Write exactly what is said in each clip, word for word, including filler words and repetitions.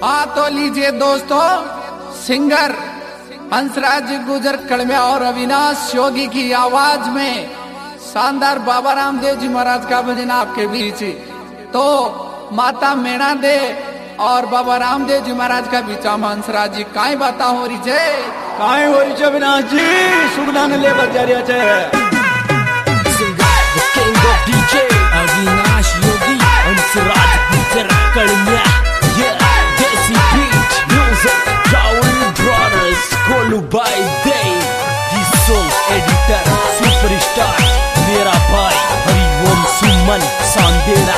हाँ तो लीजिए दोस्तों, सिंगर हंसराज गुजर कड़मिया और अविनाश योगी की आवाज में शानदार बाबा रामदेव जी महाराज का भजन आपके बीच। तो माता मेणा दे और बाबा रामदेव जी महाराज का बीच में हंसराज जी काई बाता हो रही छे काई हो रही छे अविनाश जी सुगदान ले बजारिया छे। Singer the king of DJ Avinash Yogi Hansraj Gujar Kadmiya desi beat music Rahul brothers Kolu by डे दी सॉन्ग एडिटर सुपरस्टार मेरा भाई हरिओम सुमन सांदेरा।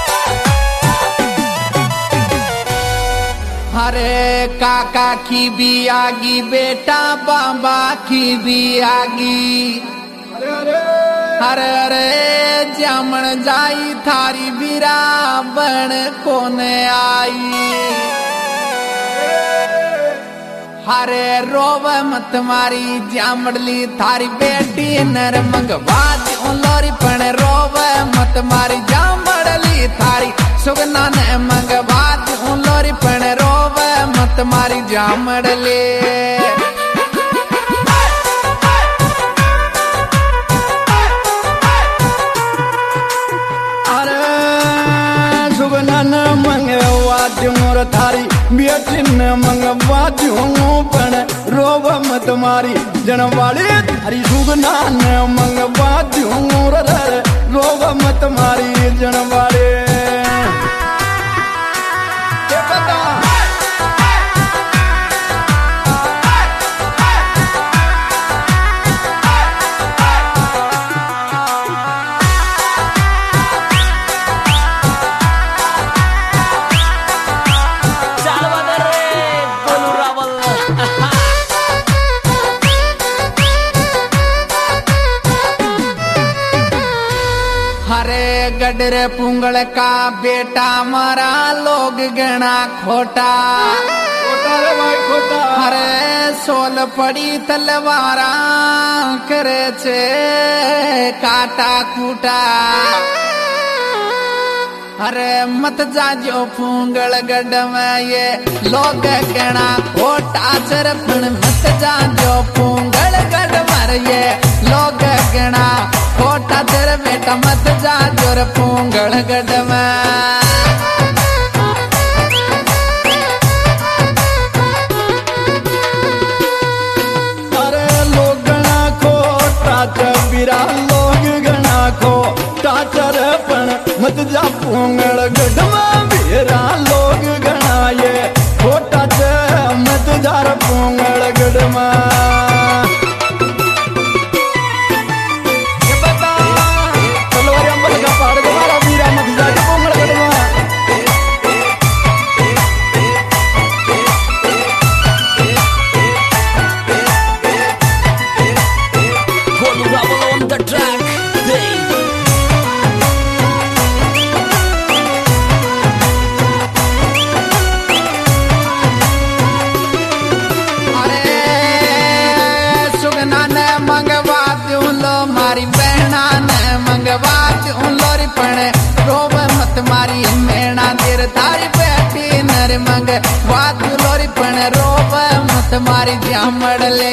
अरे काका की भी आगी बेटा बाबा की भी आगी। अरे अरे अरे अरे जामन जाई थारी बीरा बन कोने आई। हरे रोव मत मारी जामड़ली थारी बेटी नर मंगवाज लोरी पण रोव मत मारी जामड़ली थारी सुगना ने मंगवाज लोरी पण रोव मत मारी जामड़ली। मोर थारी बेटी ने मंगवा दूं पण रोव मत मारी जनवाड़ी थारी सुगना ने मंगवा दूं रोव मत मारी जनवाड़ी। हरे गडर पुंगल का बेटा मारा लोग गणा खोटा खोटा रे भाई खोटा। हरे सोल पड़ी तलवारा करे छे काटा कूटा। अरे मत जाजो पुंगल गड में ये लोग गणा खोटा चरपण मत जाजो पुंगल गड मर ये लोग गणा खोटा तेरे बेटा मत जा जोर पुंगल गड में। अरे लोग गणा खोटा चबीरा लोग गणा खोटा चरपण मत जा पुंगल गड में बीरा लोग गणा ये खोटा च मत जा पुंगल गड में। मारी मेणा देर थारी बेटी नर मंग बात लोरी पण रोव मत मारी जामड़ले।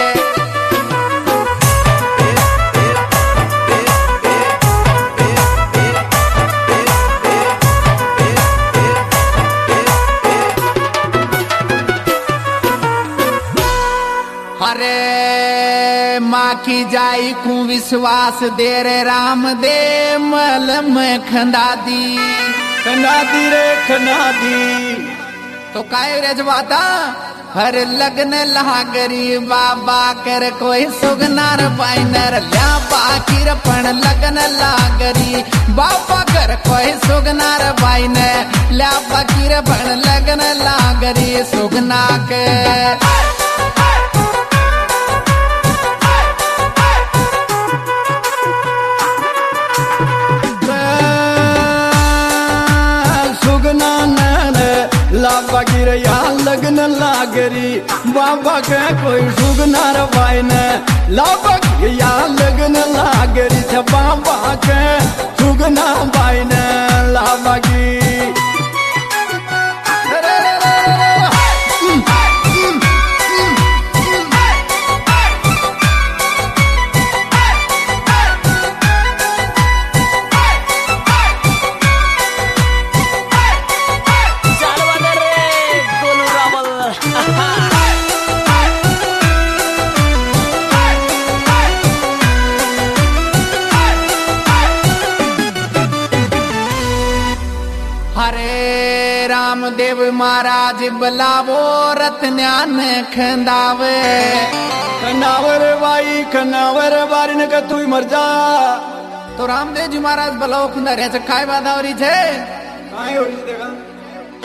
हरे माँ की जाई को विश्वास दे रे राम दे मल में खंदा दी खंदा दी रे खंदा दी। तो काय रजवाता हर लगन लागरी बाबा कर कोई सुगनार पाइनर ल्या बाकी पण लगन लागरी बाबा कर कोई सुगनार पाइनर ल्या बाकी पण लगन लागरी सुगना के। लाबा गिरया लगन लागरी बाबा के कोई सुगना रवाई ने लाबा गिरया लगन लागरी छ बाबा के सुगना बाई ने लाबा की। देव महाराज बलावो रत्न्यान खंदावे। खनावर बाई खनावर बारी न तू मर जा। तो रामदेव जी महाराज बलाव खुंदा रहे काय बाधावरी छे काय हो देखा